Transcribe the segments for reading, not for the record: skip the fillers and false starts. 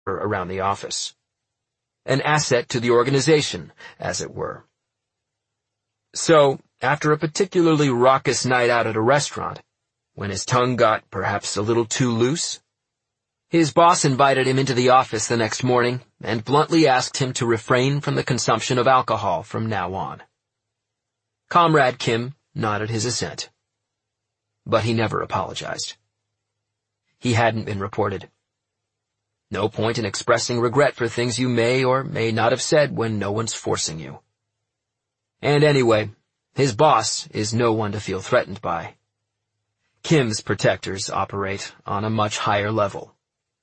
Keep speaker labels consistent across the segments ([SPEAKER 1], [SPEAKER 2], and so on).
[SPEAKER 1] around the office. An asset to the organization, as it were. So, after a particularly raucous night out at a restaurant, when his tongue got perhaps a little too loose, his boss invited him into the office the next morning and bluntly asked him to refrain from the consumption of alcohol from now on. Comrade Kim nodded his assent. But he never apologized. He hadn't been reported. No point in expressing regret for things you may or may not have said when no one's forcing you. And anyway, his boss is no one to feel threatened by. Kim's protectors operate on a much higher level.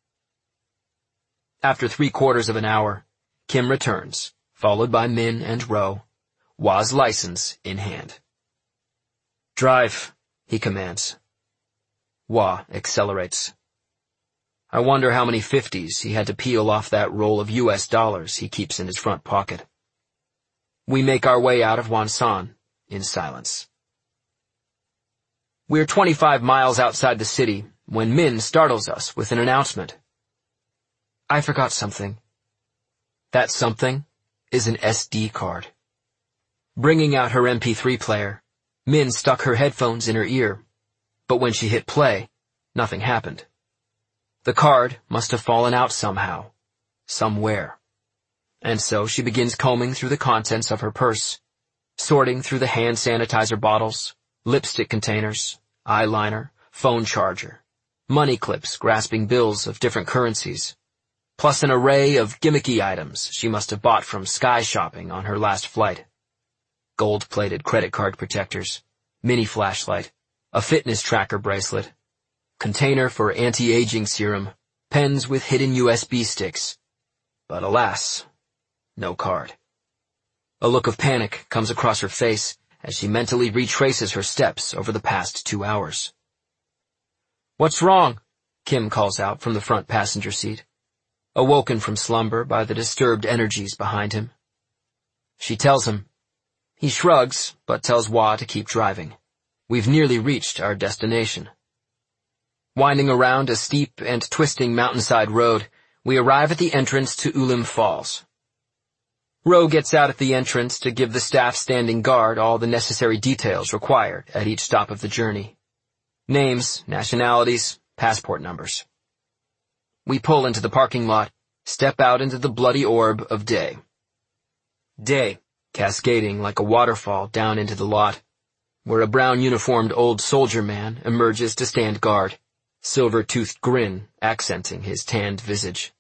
[SPEAKER 1] After 3/4 of an hour, Kim returns, followed by Min and Ro, Wa's license in hand. "Drive," he commands. Wa accelerates. I wonder how many 50s he had to peel off that roll of US dollars he keeps in his front pocket. We make our way out of Wonsan in silence. We're 25 miles outside the city when Min startles us with an announcement. "I forgot something." That something is an SD card. Bringing out her MP3 player, Min stuck her headphones in her ear, but when she hit play, nothing happened. The card must have fallen out somehow, somewhere. And so she begins combing through the contents of her purse, sorting through the hand sanitizer bottles, lipstick containers, eyeliner, phone charger, money clips grasping bills of different currencies, plus an array of gimmicky items she must have bought from Sky Shopping on her last flight. Gold-plated credit card protectors, mini flashlight, a fitness tracker bracelet, container for anti-aging serum, pens with hidden USB sticks. But alas, no card. A look of panic comes across her face as she mentally retraces her steps over the past 2 hours. "What's wrong?" Kim calls out from the front passenger seat, awoken from slumber by the disturbed energies behind him. She tells him. He shrugs, but tells Wa to keep driving. We've nearly reached our destination. Winding around a steep and twisting mountainside road, we arrive at the entrance to Ulim Falls. Ro gets out at the entrance to give the staff standing guard all the necessary details required at each stop of the journey. Names, nationalities, passport numbers. We pull into the parking lot, step out into the bloody orb of day. Day, cascading like a waterfall down into the lot, where a brown-uniformed old soldier man emerges to stand guard, silver-toothed grin accenting his tanned visage.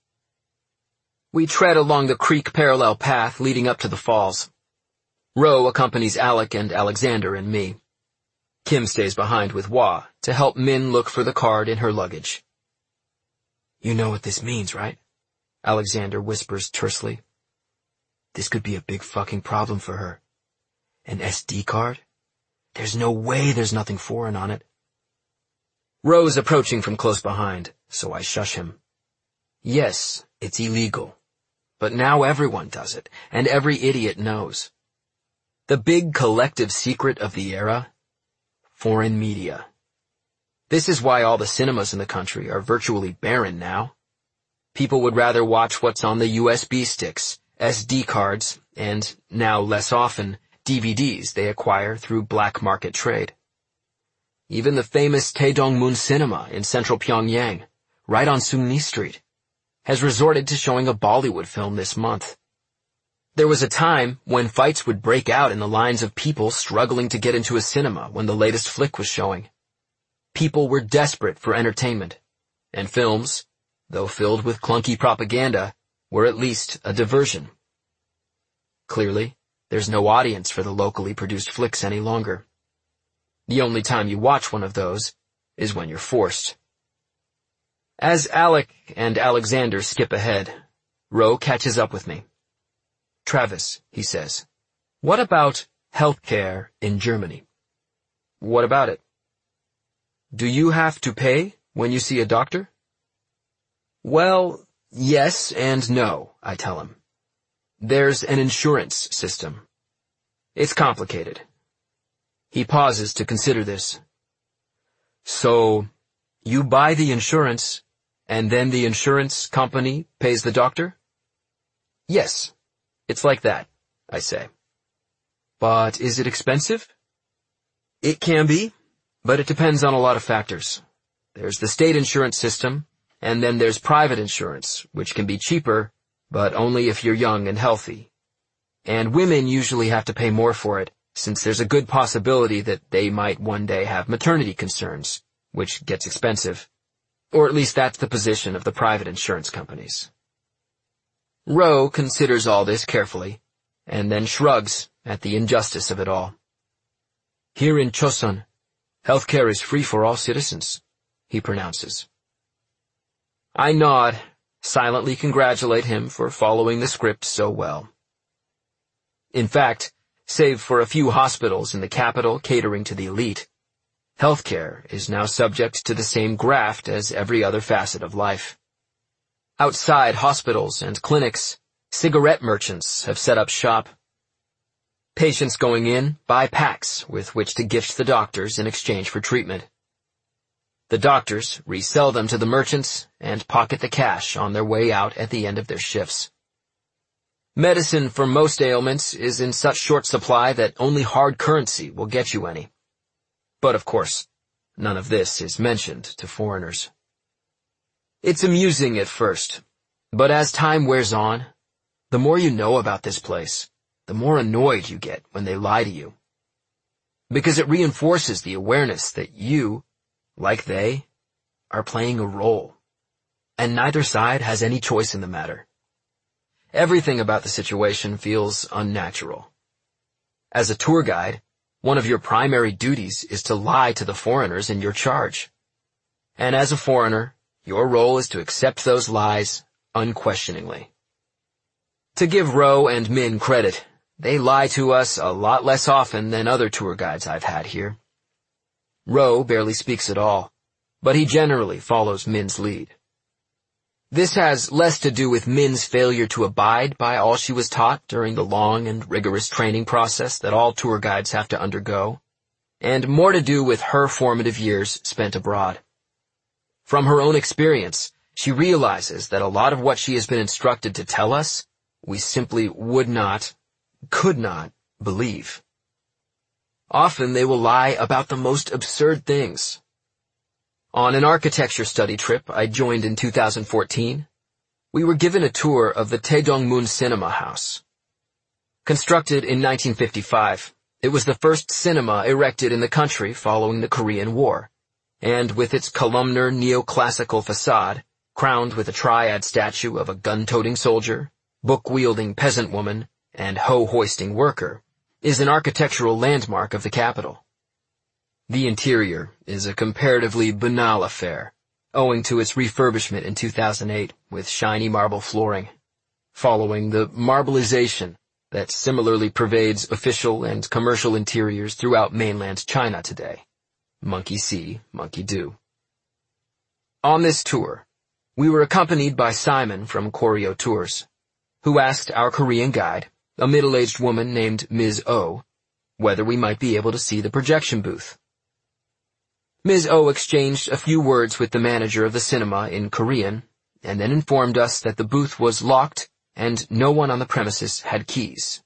[SPEAKER 1] We tread along the creek-parallel path leading up to the falls. Ro accompanies Alec and Alexander and me. Kim stays behind with Wa to help Min look for the card in her luggage. "You know what this means, right?" Alexander whispers tersely. "This could be a big fucking problem for her. An SD card? There's no way there's nothing foreign on it." Ro's approaching from close behind, so I shush him. Yes, it's illegal. But now everyone does it, and every idiot knows. The big collective secret of the era? Foreign media. This is why all the cinemas in the country are virtually barren now. People would rather watch what's on the USB sticks, SD cards, and, now less often, DVDs they acquire through black market trade. Even the famous Taedongmun Cinema in central Pyongyang, right on Sungni Street, has resorted to showing a Bollywood film this month. There was a time when fights would break out in the lines of people struggling to get into a cinema when the latest flick was showing. People were desperate for entertainment, and films, though filled with clunky propaganda, were at least a diversion. Clearly, there's no audience for the locally produced flicks any longer. The only time you watch one of those is when you're forced. As Alec and Alexander skip ahead, Ro catches up with me. "Travis," he says, "what about healthcare in Germany?" "What about it?" "Do you have to pay when you see a doctor?" "Well, yes and no," I tell him. "There's an insurance system. It's complicated." He pauses to consider this. "So, you buy the insurance, And then the insurance company pays the doctor? Yes, it's like that, I say. But is it expensive? It can be, but it depends on a lot of factors. There's the state insurance system, and then there's private insurance, which can be cheaper, but only if you're young and healthy. And women usually have to pay more for it, since there's a good possibility that they might one day have maternity concerns, which gets expensive. Or at least that's the position of the private insurance companies. Ro considers all this carefully, and then shrugs at the injustice of it all. Here in Chosun, healthcare is free for all citizens, he pronounces. I nod, silently congratulate him for following the script so well. In fact, save for a few hospitals in the capital catering to the elite, healthcare is now subject to the same graft as every other facet of life. Outside hospitals and clinics, cigarette merchants have set up shop. Patients going in buy packs with which to gift the doctors in exchange for treatment. The doctors resell them to the merchants and pocket the cash on their way out at the end of their shifts. Medicine for most ailments is in such short supply that only hard currency will get you any. But of course, none of this is mentioned to foreigners. It's amusing at first, but as time wears on, the more you know about this place, the more annoyed you get when they lie to you. Because it reinforces the awareness that you, like they, are playing a role, and neither side has any choice in the matter. Everything about the situation feels unnatural. As a tour guide, one of your primary duties is to lie to the foreigners in your charge. And as a foreigner, your role is to accept those lies unquestioningly. To give Ro and Min credit, they lie to us a lot less often than other tour guides I've had here. Ro barely speaks at all, but he generally follows Min's lead. This has less to do with Min's failure to abide by all she was taught during the long and rigorous training process that all tour guides have to undergo, and more to do with her formative years spent abroad. From her own experience, she realizes that a lot of what she has been instructed to tell us, we simply could not believe. Often they will lie about the most absurd things. On an architecture study trip I joined in 2014, we were given a tour of the Taedongmun Cinema House. Constructed in 1955, it was the first cinema erected in the country following the Korean War, and with its columnar neoclassical facade, crowned with a triad statue of a gun-toting soldier, book-wielding peasant woman, and hoe-hoisting worker, is an architectural landmark of the capital. The interior is a comparatively banal affair, owing to its refurbishment in 2008 with shiny marble flooring, following the marbleization that similarly pervades official and commercial interiors throughout mainland China today. Monkey see, monkey do. On this tour, we were accompanied by Simon from Koryo Tours, who asked our Korean guide, a middle-aged woman named Ms. O, whether we might be able to see the projection booth. Ms. O exchanged a few words with the manager of the cinema in Korean, and then informed us that the booth was locked and no one on the premises had keys.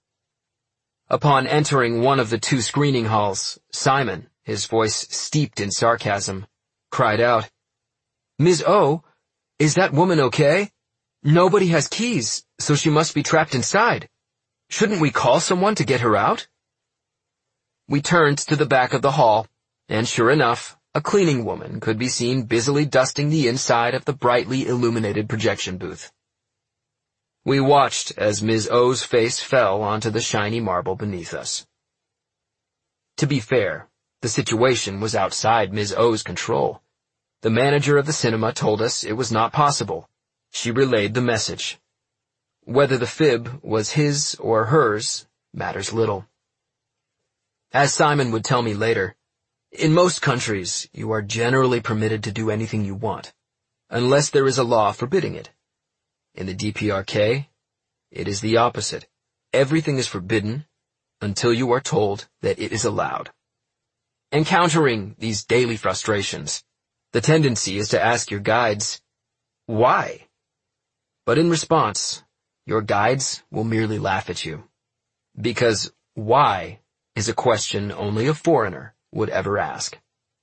[SPEAKER 1] Upon entering one of the two screening halls, Simon, his voice steeped in sarcasm, cried out, "Ms. O, is that woman okay? Nobody has keys, so she must be trapped inside. Shouldn't we call someone to get her out?" We turned to the back of the hall, and sure enough, a cleaning woman could be seen busily dusting the inside of the brightly illuminated projection booth. We watched as Ms. O's face fell onto the shiny marble beneath us. To be fair, the situation was outside Ms. O's control. The manager of the cinema told us it was not possible. She relayed the message. Whether the fib was his or hers matters little. As Simon would tell me later, in most countries, you are generally permitted to do anything you want, unless there is a law forbidding it. In the DPRK, it is the opposite. Everything is forbidden until you are told that it is allowed. Encountering these daily frustrations, the tendency is to ask your guides, Why? But in response, your guides will merely laugh at you. Because why is a question only a foreigner would ever ask.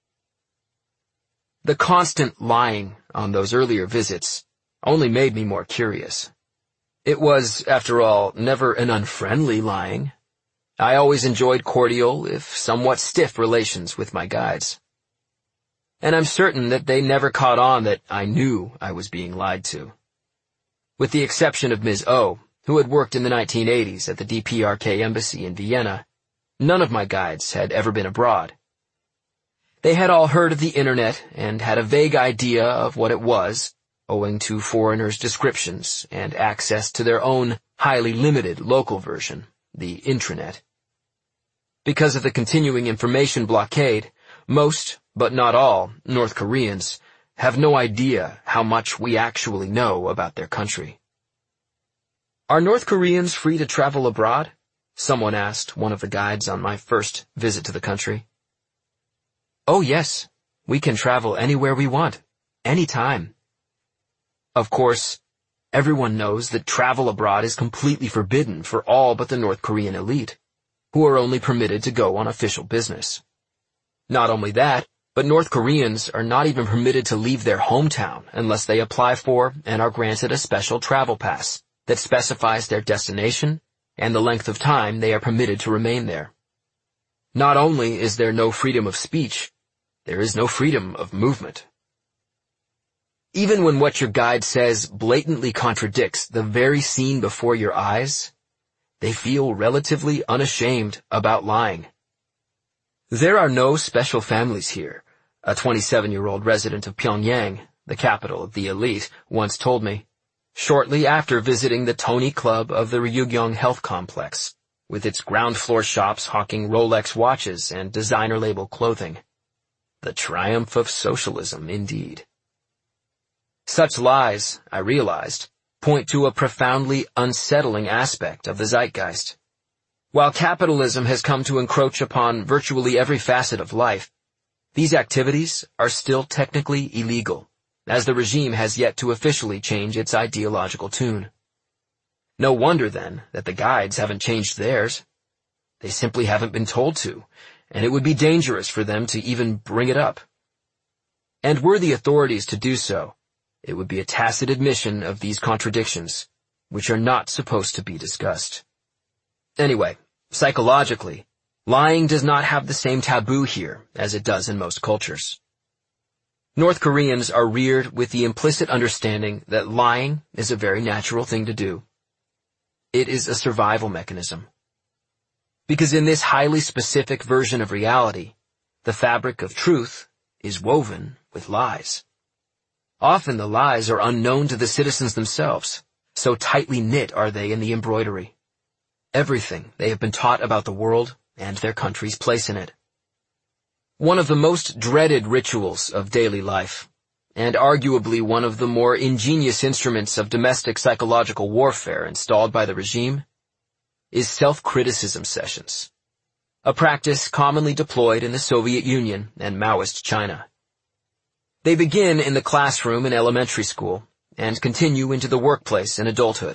[SPEAKER 1] The constant lying on those earlier visits only made me more curious. It was, after all, never an unfriendly lying. I always enjoyed cordial, if somewhat stiff, relations with my guides. And I'm certain that they never caught on that I knew I was being lied to. With the exception of Ms. O, who had worked in the 1980s at the DPRK embassy in Vienna, none of my guides had ever been abroad. They had all heard of the internet and had a vague idea of what it was, owing to foreigners' descriptions and access to their own highly limited local version, the intranet. Because of the continuing information blockade, most, but not all, North Koreans have no idea how much we actually know about their country. Are North Koreans free to travel abroad? Someone asked one of the guides on my first visit to the country. Oh yes, we can travel anywhere we want, anytime. Of course, everyone knows that travel abroad is completely forbidden for all but the North Korean elite, who are only permitted to go on official business. Not only that, but North Koreans are not even permitted to leave their hometown unless they apply for and are granted a special travel pass that specifies their destination and the length of time they are permitted to remain there. Not only is there no freedom of speech, there is no freedom of movement. Even when what your guide says blatantly contradicts the very scene before your eyes, they feel relatively unashamed about lying. There are no special families here, a 27-year-old resident of Pyongyang, the capital of the elite, once told me, shortly after visiting the Tony Club of the Ryugyong Health Complex, with its ground floor shops hawking Rolex watches and designer-label clothing. The triumph of socialism, indeed. Such lies, I realized, point to a profoundly unsettling aspect of the zeitgeist. While capitalism has come to encroach upon virtually every facet of life, these activities are still technically illegal, as the regime has yet to officially change its ideological tune. No wonder, then, that the guides haven't changed theirs. They simply haven't been told to, and it would be dangerous for them to even bring it up. And were the authorities to do so, it would be a tacit admission of these contradictions, which are not supposed to be discussed. Anyway, psychologically, lying does not have the same taboo here as it does in most cultures. North Koreans are reared with the implicit understanding that lying is a very natural thing to do. It is a survival mechanism. Because in this highly specific version of reality, the fabric of truth is woven with lies. Often the lies are unknown to the citizens themselves, so tightly knit are they in the embroidery. Everything they have been taught about the world and their country's place in it. One of the most dreaded rituals of daily life, and arguably one of the more ingenious instruments of domestic psychological warfare installed by the regime, is self-criticism sessions, a practice commonly deployed in the Soviet Union and Maoist China. They begin in the classroom in elementary school and continue into the workplace in adulthood.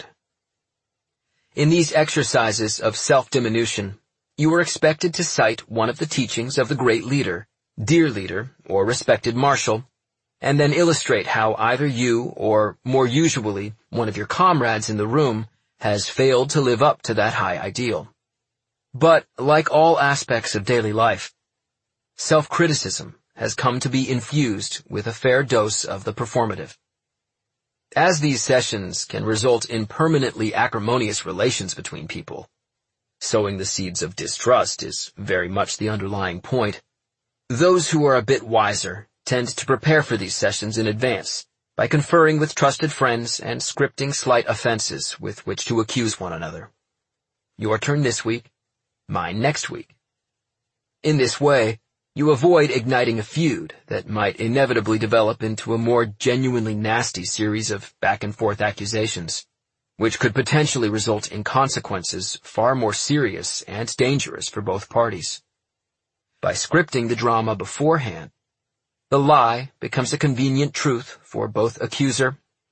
[SPEAKER 1] In these exercises of self-diminution, you are expected to cite one of the teachings of the great leader, dear leader, or respected marshal, and then illustrate how either you, or more usually, one of your comrades in the room, has failed to live up to that high ideal. But, like all aspects of daily life, self-criticism has come to be infused with a fair dose of the performative. As these sessions can result in permanently acrimonious relations between people, sowing the seeds of distrust is very much the underlying point, those who are a bit wiser tend to prepare for these sessions in advance by conferring with trusted friends and scripting slight offenses with which to accuse one another. Your turn this week, mine next week. In this way, you avoid igniting a feud that might inevitably develop into a more genuinely nasty series of back-and-forth accusations, which could potentially result in consequences far more serious and dangerous for both parties. By scripting the drama beforehand, the lie becomes a convenient truth for both accuser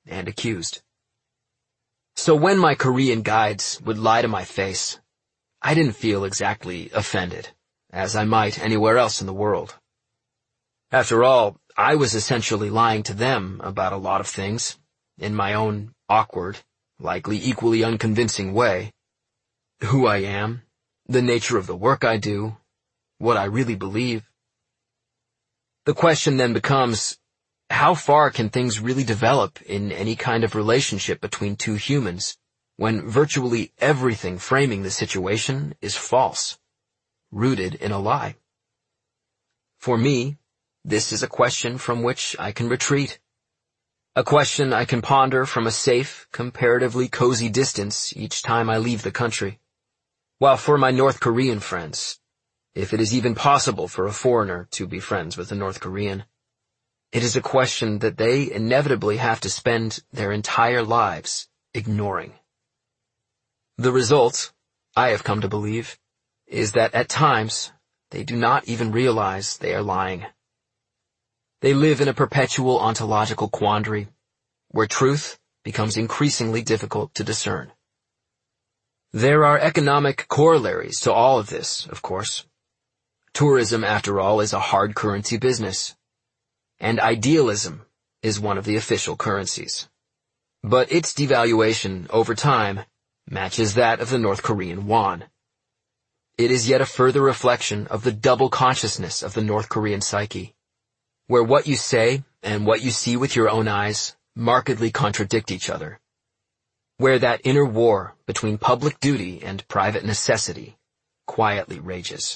[SPEAKER 1] and accused. So when my Korean guides would lie to my face, I didn't feel exactly offended, as I might anywhere else in the world. After all, I was essentially lying to them about a lot of things, in my own awkward, likely equally unconvincing way. Who I am, the nature of the work I do, what I really believe. The question then becomes, how far can things really develop in any kind of relationship between two humans when virtually everything framing the situation is false, rooted in a lie? For me, this is a question from which I can retreat. A question I can ponder from a safe, comparatively cozy distance each time I leave the country. While for my North Korean friends, if it is even possible for a foreigner to be friends with a North Korean, it is a question that they inevitably have to spend their entire lives ignoring. The result, I have come to believe, is that at times they do not even realize they are lying. They live in a perpetual ontological quandary, where truth becomes increasingly difficult to discern. There are economic corollaries to all of this, of course. Tourism, after all, is a hard currency business, and idealism is one of the official currencies. But its devaluation over time matches that of the North Korean won. It is yet a further reflection of the double consciousness of the North Korean psyche, where what you say and what you see with your own eyes markedly contradict each other, where that inner war between public duty and private necessity quietly rages.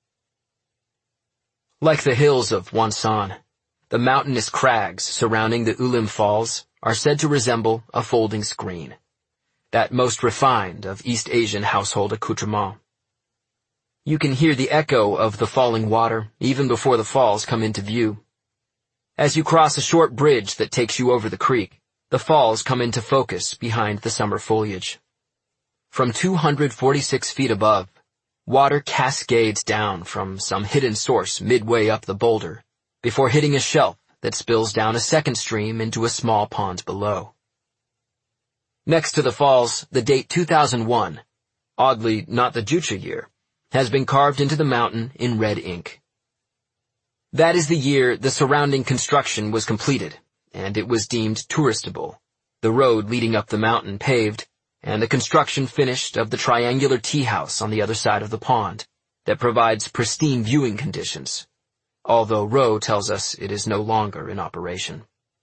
[SPEAKER 1] Like the hills of Wonsan, the mountainous crags surrounding the Ulim Falls are said to resemble a folding screen, that most refined of East Asian household accoutrements. You can hear the echo of the falling water even before the falls come into view. As you cross a short bridge that takes you over the creek, the falls come into focus behind the summer foliage. From 246 feet above, water cascades down from some hidden source midway up the boulder, before hitting a shelf that spills down a second stream into a small pond below. Next to the falls, the date 2001, oddly not the Juche year, has been carved into the mountain in red ink. That is the year the surrounding construction was completed, and it was deemed touristable, the road leading up the mountain paved, and the construction finished of the triangular tea house on the other side of the pond that provides pristine viewing conditions, although Roe tells us it is no longer in operation.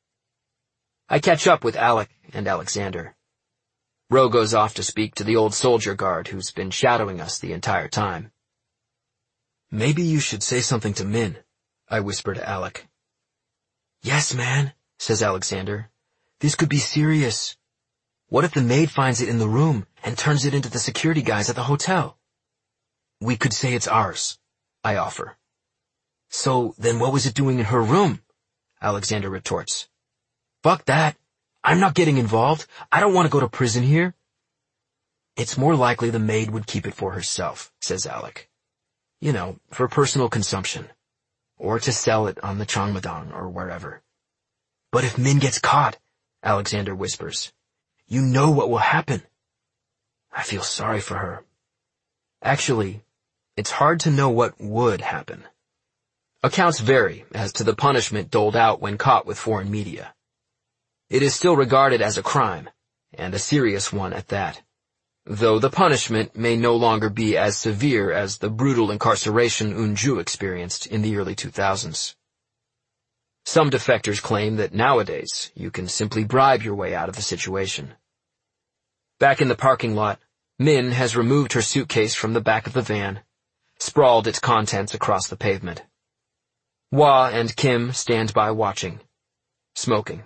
[SPEAKER 1] I catch up with Alec and Alexander. Roe goes off to speak to the old soldier guard who's been shadowing us the entire time. "Maybe you should say something to Min," I whisper to Alec. "Yes, man," says Alexander. "This could be serious. What if the maid finds it in the room and turns it into the security guys at the hotel?" "We could say it's ours," I offer. "So then what was it doing in her room?" Alexander retorts. "Fuck that. I'm not getting involved. I don't want to go to prison here." "It's more likely the maid would keep it for herself," says Alec. "You know, for personal consumption. Or to sell it on the Changmadang or wherever." "But if Min gets caught," Alexander whispers, "you know what will happen." I feel sorry for her. Actually, it's hard to know what would happen. Accounts vary as to the punishment doled out when caught with foreign media. It is still regarded as a crime, and a serious one at that, though the punishment may no longer be as severe as the brutal incarceration Unju experienced in the early 2000s. Some defectors claim that nowadays you can simply bribe your way out of the situation. Back in the parking lot, Min has removed her suitcase from the back of the van, sprawled its contents across the pavement. Hwa and Kim stand by watching, smoking.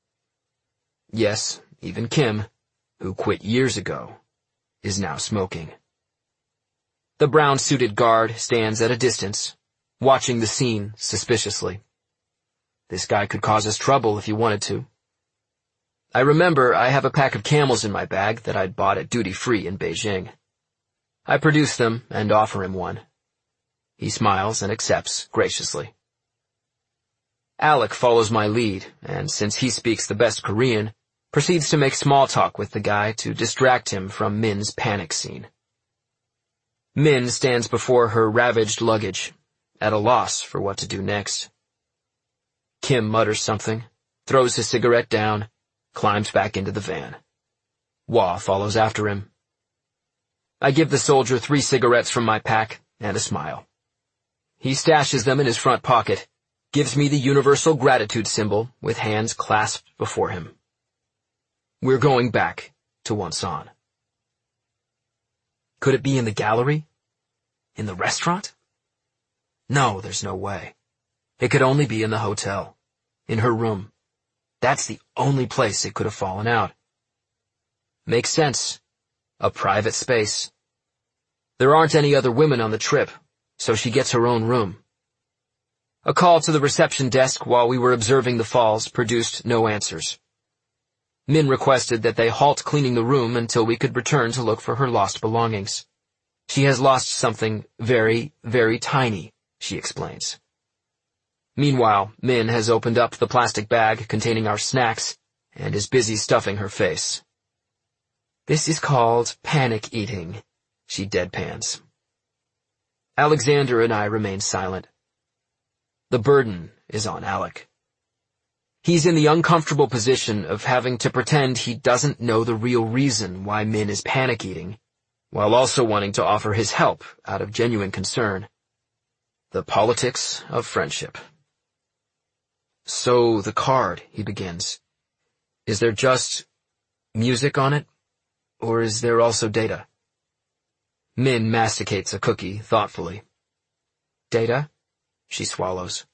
[SPEAKER 1] Yes, even Kim, who quit years ago, is now smoking. The brown-suited guard stands at a distance, watching the scene suspiciously. This guy could cause us trouble if he wanted to. I remember I have a pack of Camels in my bag that I'd bought at duty-free in Beijing. I produce them and offer him one. He smiles and accepts graciously. Alec follows my lead, and since he speaks the best Korean, proceeds to make small talk with the guy to distract him from Min's panic scene. Min stands before her ravaged luggage, at a loss for what to do next. Kim mutters something, throws his cigarette down, climbs back into the van. Wah follows after him. I give the soldier 3 cigarettes from my pack and a smile. He stashes them in his front pocket, gives me the universal gratitude symbol with hands clasped before him. We're going back to Wonsan. Could it be in the gallery? In the restaurant? No, there's no way. It could only be in the hotel. In her room. That's the only place it could have fallen out. Makes sense. A private space. There aren't any other women on the trip, so she gets her own room. A call to the reception desk while we were observing the falls produced no answers. Min requested that they halt cleaning the room until we could return to look for her lost belongings. She has lost something very, very tiny, she explains. Meanwhile, Min has opened up the plastic bag containing our snacks and is busy stuffing her face. This is called panic eating, she deadpans. Alexander and I remain silent. The burden is on Alec. He's in the uncomfortable position of having to pretend he doesn't know the real reason why Min is panic eating, while also wanting to offer his help out of genuine concern. The politics of friendship. So the card, he begins. Is there just music on it? Or is there also data? Min masticates a cookie thoughtfully. Data? She swallows.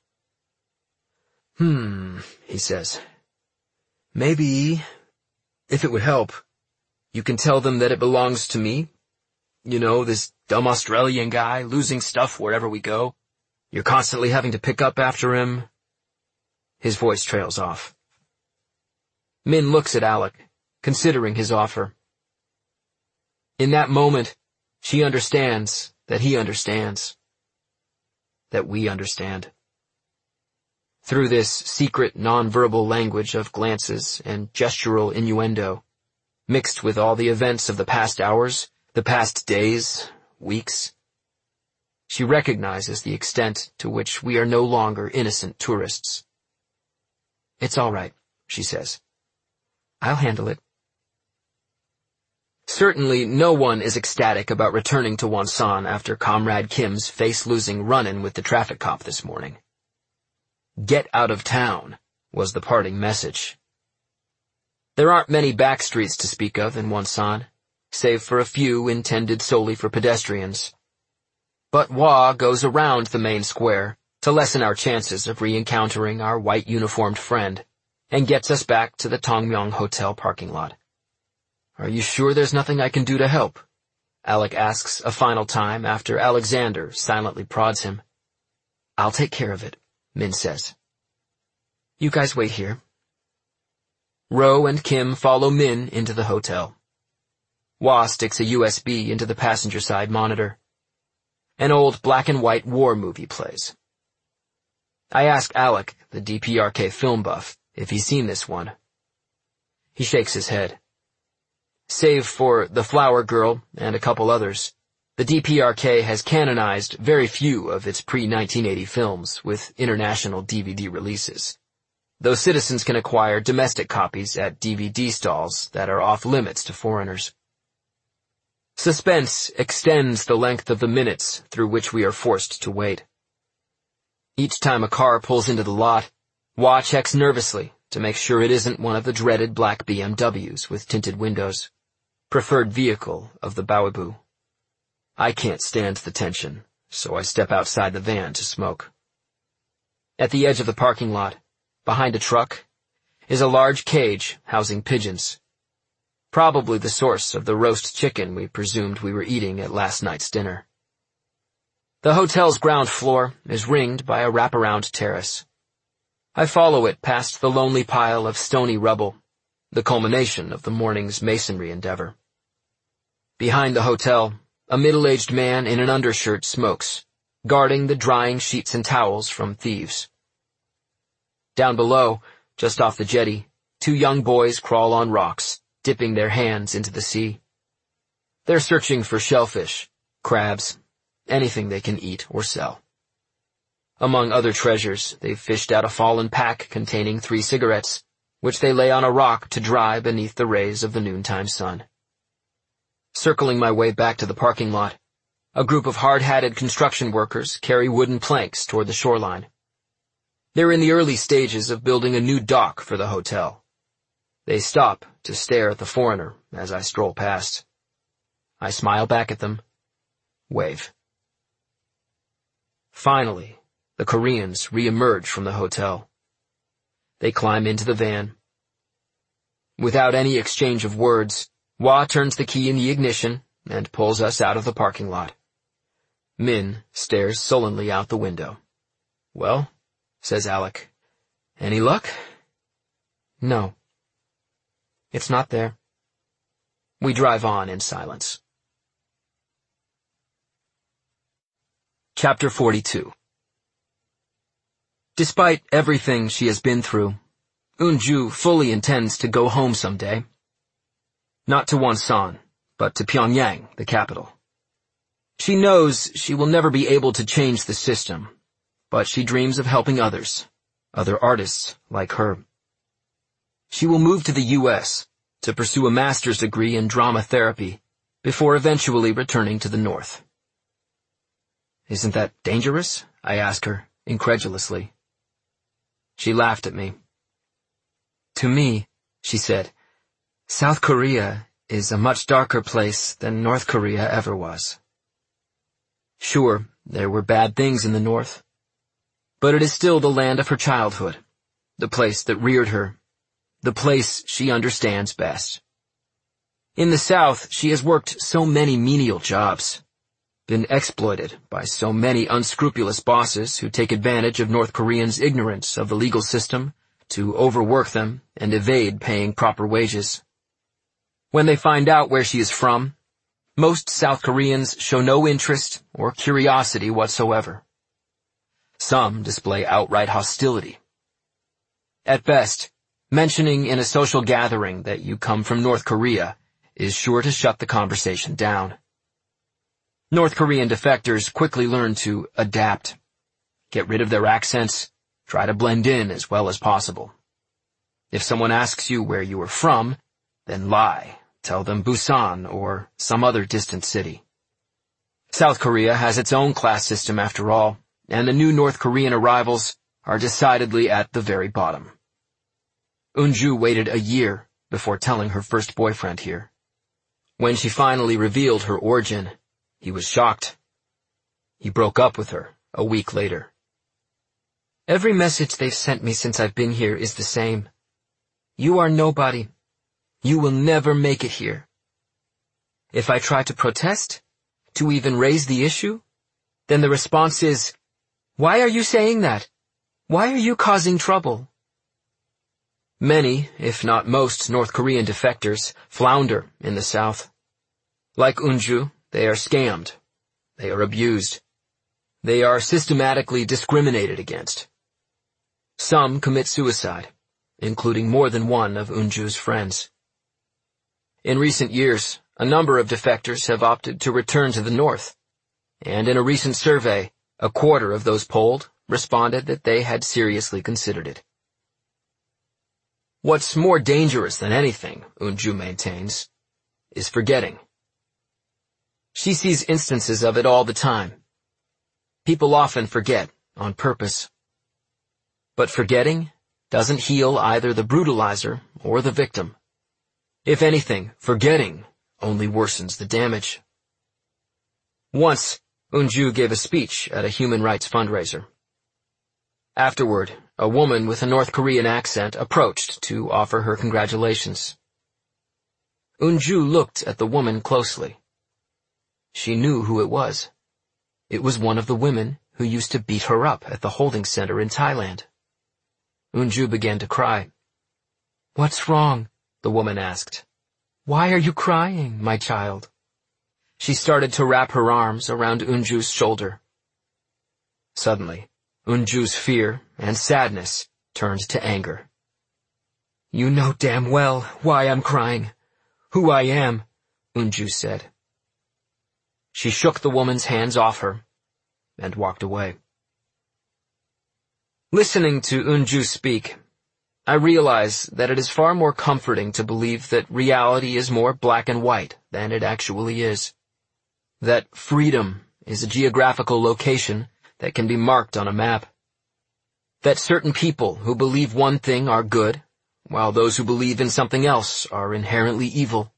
[SPEAKER 1] He says. Maybe, if it would help, you can tell them that it belongs to me. You know, this dumb Australian guy losing stuff wherever we go. You're constantly having to pick up after him. His voice trails off. Min looks at Alec, considering his offer. In that moment, she understands that he understands. That we understand. Through this secret nonverbal language of glances and gestural innuendo, mixed with all the events of the past hours, the past days, weeks, she recognizes the extent to which we are no longer innocent tourists. It's all right, she says. I'll handle it. Certainly no one is ecstatic about returning to Wonsan after Comrade Kim's face-losing run-in with the traffic cop this morning. Get out of town was the parting message. There aren't many back streets to speak of in Wonsan, save for a few intended solely for pedestrians. But Wah goes around the main square to lessen our chances of re-encountering our white-uniformed friend, and gets us back to the Tongmyong Hotel parking lot. Are you sure there's nothing I can do to help? Alec asks a final time after Alexander silently prods him. I'll take care of it, Min says. You guys wait here. Ro and Kim follow Min into the hotel. Wah sticks a USB into the passenger side monitor. An old black-and-white war movie plays. I ask Alec, the DPRK film buff, if he's seen this one. He shakes his head. Save for The Flower Girl and a couple others, the DPRK has canonized very few of its pre-1980 films with international DVD releases, though citizens can acquire domestic copies at DVD stalls that are off-limits to foreigners. Suspense extends the length of the minutes through which we are forced to wait. Each time a car pulls into the lot, Wah checks nervously to make sure it isn't one of the dreaded black BMWs with tinted windows, preferred vehicle of the Baoibu. I can't stand the tension, so I step outside the van to smoke. At the edge of the parking lot, behind a truck, is a large cage housing pigeons. Probably the source of the roast chicken we presumed we were eating at last night's dinner. The hotel's ground floor is ringed by a wraparound terrace. I follow it past the lonely pile of stony rubble, the culmination of the morning's masonry endeavor. Behind the hotel, a middle-aged man in an undershirt smokes, guarding the drying sheets and towels from thieves. Down below, just off the jetty, two young boys crawl on rocks, dipping their hands into the sea. They're searching for shellfish, crabs, anything they can eat or sell. Among other treasures, they've fished out a fallen pack containing 3 cigarettes, which they lay on a rock to dry beneath the rays of the noontime sun. Circling my way back to the parking lot, a group of hard-hatted construction workers carry wooden planks toward the shoreline. They're in the early stages of building a new dock for the hotel. They stop to stare at the foreigner as I stroll past. I smile back at them, wave. Finally, the Koreans re-emerge from the hotel. They climb into the van. Without any exchange of words, Hwa turns the key in the ignition and pulls us out of the parking lot. Min stares sullenly out the window. "Well," says Alec, "any luck?" "No. It's not there." We drive on in silence. Chapter 42. Despite everything she has been through, Eunju fully intends to go home someday. Not to Wonsan, but to Pyongyang, the capital. She knows she will never be able to change the system, but she dreams of helping others, other artists like her. She will move to the U.S. to pursue a master's degree in drama therapy before eventually returning to the North. "Isn't that dangerous?" I ask her, incredulously. She laughed at me. "To me," she said, "South Korea is a much darker place than North Korea ever was." Sure, there were bad things in the North, but it is still the land of her childhood, the place that reared her, the place she understands best. In the South, she has worked so many menial jobs, been exploited by so many unscrupulous bosses who take advantage of North Koreans' ignorance of the legal system to overwork them and evade paying proper wages. When they find out where she is from, most South Koreans show no interest or curiosity whatsoever. Some display outright hostility. At best, mentioning in a social gathering that you come from North Korea is sure to shut the conversation down. North Korean defectors quickly learn to adapt, get rid of their accents, try to blend in as well as possible. If someone asks you where you are from, then lie, tell them Busan or some other distant city. South Korea has its own class system after all, and the new North Korean arrivals are decidedly at the very bottom. Eunju waited a year before telling her first boyfriend here. When she finally revealed her origin, he was shocked. He broke up with her a week later. "Every message they've sent me since I've been here is the same. You are nobody. You will never make it here. If I try to protest, to even raise the issue, then the response is, 'Why are you saying that? Why are you causing trouble?'" Many, if not most, North Korean defectors flounder in the South. Like Eunju, they are scammed. They are abused. They are systematically discriminated against. Some commit suicide, including more than one of Eunju's friends. In recent years, a number of defectors have opted to return to the North, and in a recent survey, a quarter of those polled responded that they had seriously considered it. What's more dangerous than anything, Eunju maintains, is forgetting. She sees instances of it all the time. People often forget, on purpose. But forgetting doesn't heal either the brutalizer or the victim. If anything, forgetting only worsens the damage. Once, Eunju gave a speech at a human rights fundraiser. Afterward, a woman with a North Korean accent approached to offer her congratulations. Eunju looked at the woman closely. She knew who it was. It was one of the women who used to beat her up at the holding center in Thailand. Eunju began to cry. "What's wrong?" the woman asked. "Why are you crying, my child?" She started to wrap her arms around Eunju's shoulder. Suddenly, Eunju's fear and sadness turned to anger. You know damn well why I'm crying, who I am, Unju said. She shook the woman's hands off her and walked away. Listening to Unju speak, I realize that it is far more comforting to believe that reality is more black and white than it actually is. That freedom is a geographical location that can be marked on a map. That certain people who believe one thing are good, while those who believe in something else are inherently evil.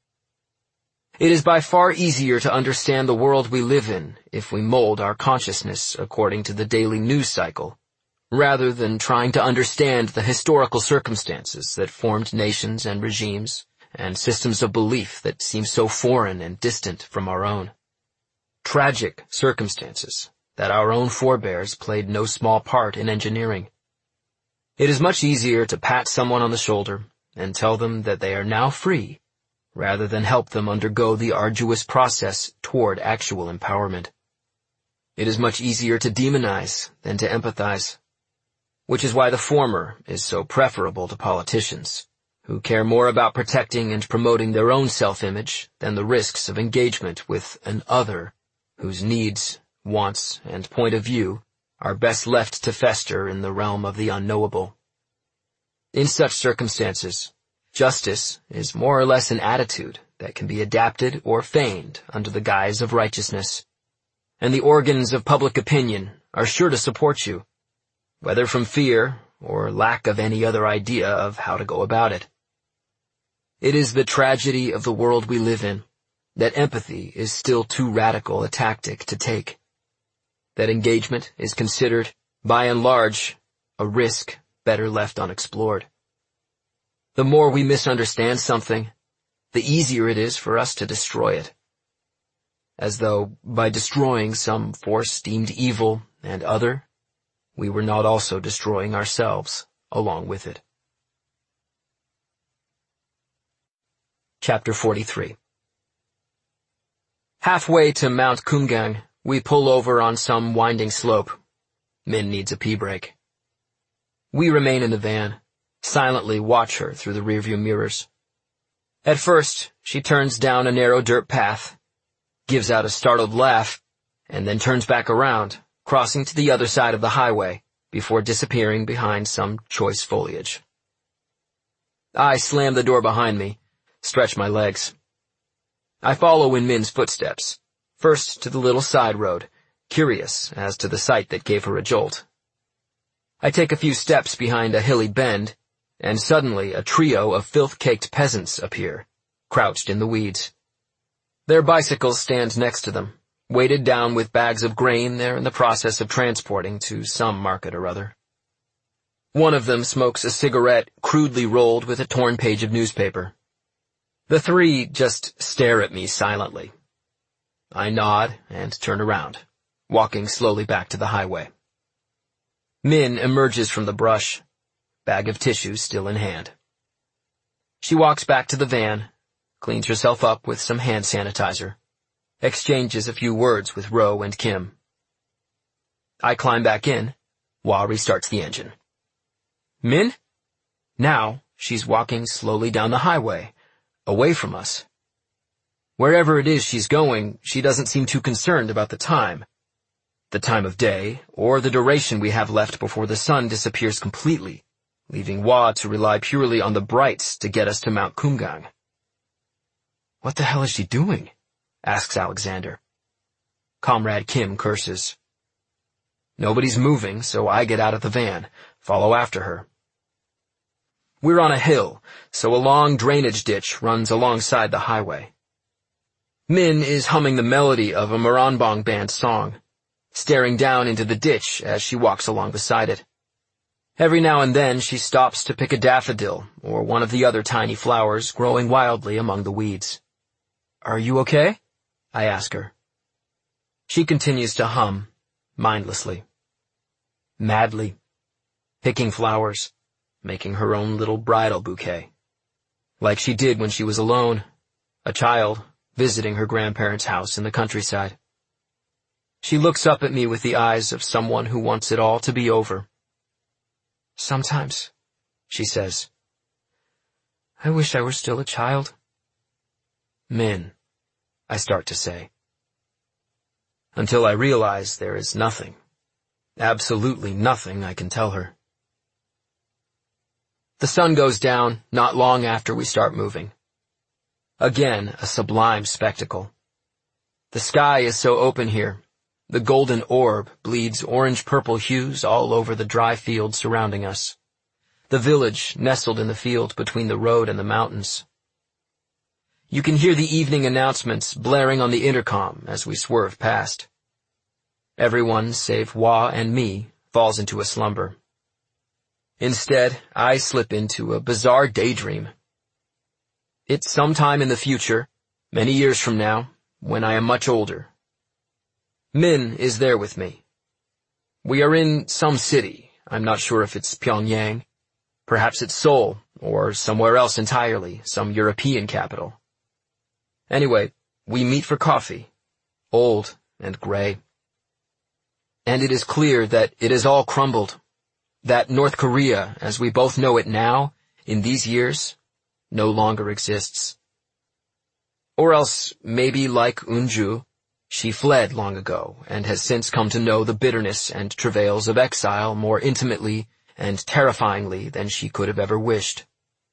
[SPEAKER 1] It is by far easier to understand the world we live in if we mold our consciousness according to the daily news cycle, rather than trying to understand the historical circumstances that formed nations and regimes and systems of belief that seem so foreign and distant from our own. Tragic circumstances that our own forebears played no small part in engineering. It is much easier to pat someone on the shoulder and tell them that they are now free, rather than help them undergo the arduous process toward actual empowerment. It is much easier to demonize than to empathize, which is why the former is so preferable to politicians, who care more about protecting and promoting their own self-image than the risks of engagement with an other whose needs, wants, and point of view are best left to fester in the realm of the unknowable. In such circumstances, justice is more or less an attitude that can be adapted or feigned under the guise of righteousness, and the organs of public opinion are sure to support you, whether from fear or lack of any other idea of how to go about it. It is the tragedy of the world we live in that empathy is still too radical a tactic to take, that engagement is considered, by and large, a risk better left unexplored. The more we misunderstand something, the easier it is for us to destroy it, as though, by destroying some force deemed evil and other, we were not also destroying ourselves along with it. Chapter 43. Halfway to Mount Kumgang, we pull over on some winding slope. Min needs a pee break. We remain in the van, silently watch her through the rearview mirrors. At first, she turns down a narrow dirt path, gives out a startled laugh, and then turns back around, crossing to the other side of the highway, before disappearing behind some choice foliage. I slam the door behind me, stretch my legs. I follow in Min's footsteps, first to the little side road, curious as to the sight that gave her a jolt. I take a few steps behind a hilly bend, and suddenly a trio of filth-caked peasants appear, crouched in the weeds. Their bicycles stand next to them, weighted down with bags of grain they're in the process of transporting to some market or other. One of them smokes a cigarette crudely rolled with a torn page of newspaper. The three just stare at me silently. I nod and turn around, walking slowly back to the highway. Min emerges from the brush, bag of tissues still in hand. She walks back to the van, cleans herself up with some hand sanitizer, exchanges a few words with Ro and Kim. I climb back in, while restarts the engine. Min? Now, she's walking slowly down the highway, away from us. Wherever it is she's going, she doesn't seem too concerned about the time of day, or the duration we have left before the sun disappears completely, leaving Wa to rely purely on the brights to get us to Mount Kumgang. What the hell is she doing? Asks Alexander. Comrade Kim curses. Nobody's moving, so I get out of the van, follow after her. We're on a hill, so a long drainage ditch runs alongside the highway. Min is humming the melody of a Moranbong band song, staring down into the ditch as she walks along beside it. Every now and then she stops to pick a daffodil or one of the other tiny flowers growing wildly among the weeds. Are you okay? I ask her. She continues to hum, mindlessly. Madly. Picking flowers, making her own little bridal bouquet. Like she did when she was alone, a child, visiting her grandparents' house in the countryside. She looks up at me with the eyes of someone who wants it all to be over. Sometimes, she says, I wish I were still a child. Min, I start to say. Until I realize there is nothing, absolutely nothing I can tell her. The sun goes down not long after we start moving. Again, a sublime spectacle. The sky is so open here. The golden orb bleeds orange-purple hues all over the dry field surrounding us. The village nestled in the field between the road and the mountains. You can hear the evening announcements blaring on the intercom as we swerve past. Everyone, save Wah and me, falls into a slumber. Instead, I slip into a bizarre daydream. It's sometime in the future, many years from now, when I am much older. Min is there with me. We are in some city. I'm not sure if it's Pyongyang. Perhaps it's Seoul, or somewhere else entirely, some European capital. Anyway, we meet for coffee, old and gray. And it is clear that it has all crumbled, that North Korea, as we both know it now, in these years, no longer exists. Or else, maybe like Unju, she fled long ago and has since come to know the bitterness and travails of exile more intimately and terrifyingly than she could have ever wished.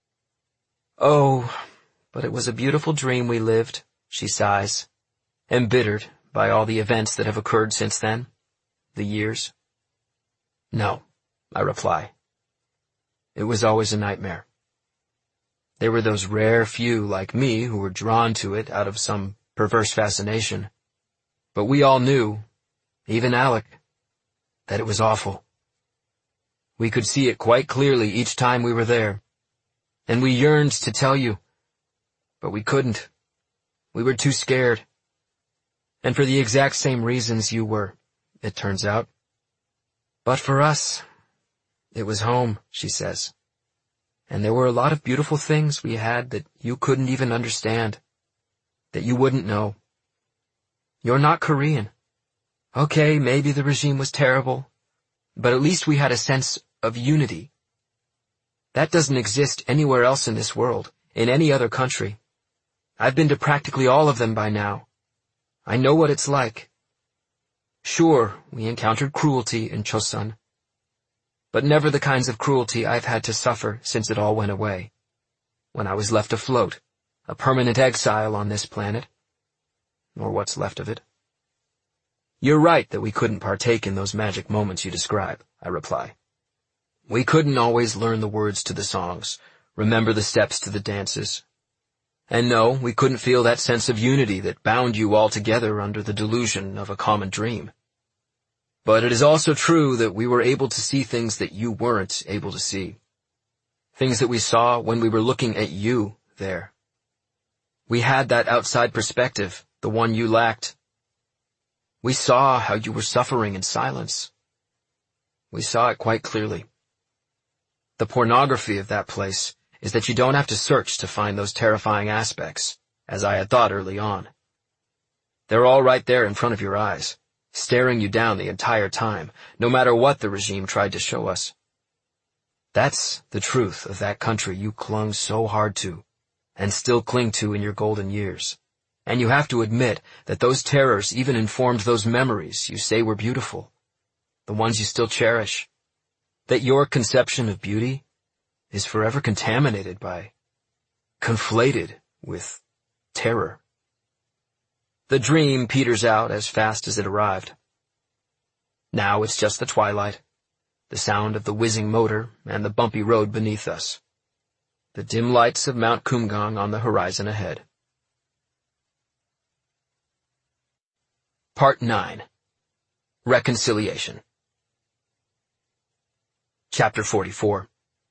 [SPEAKER 1] Oh, but it was a beautiful dream we lived, she sighs, embittered by all the events that have occurred since then, the years. No, I reply. It was always a nightmare. There were those rare few like me who were drawn to it out of some perverse fascination. But we all knew, even Alec, that it was awful. We could see it quite clearly each time we were there. And we yearned to tell you, but we couldn't. We were too scared. And for the exact same reasons you were, it turns out. But for us, it was home, she says. And there were a lot of beautiful things we had that you couldn't even understand, that you wouldn't know. You're not Korean. Okay, maybe the regime was terrible, but at least we had a sense of unity. That doesn't exist anywhere else in this world, in any other country. I've been to practically all of them by now. I know what it's like. Sure, we encountered cruelty in Chosun, but never the kinds of cruelty I've had to suffer since it all went away. When I was left afloat, a permanent exile on this planet. Or what's left of it. You're right that we couldn't partake in those magic moments you describe, I reply. We couldn't always learn the words to the songs, remember the steps to the dances. And no, we couldn't feel that sense of unity that bound you all together under the delusion of a common dream. But it is also true that we were able to see things that you weren't able to see. Things that we saw when we were looking at you there. We had that outside perspective, the one you lacked. We saw how you were suffering in silence. We saw it quite clearly. The pornography of that place is that you don't have to search to find those terrifying aspects, as I had thought early on. They're all right there in front of your eyes, staring you down the entire time, no matter what the regime tried to show us. That's the truth of that country you clung so hard to, and still cling to in your golden years. And you have to admit that those terrors even informed those memories you say were beautiful, the ones you still cherish, that your conception of beauty is forever contaminated by, conflated with terror. The dream peters out as fast as it arrived. Now it's just the twilight, the sound of the whizzing motor and the bumpy road beneath us, the dim lights of Mount Kumgang on the horizon ahead. Part 9. Reconciliation. Chapter 44.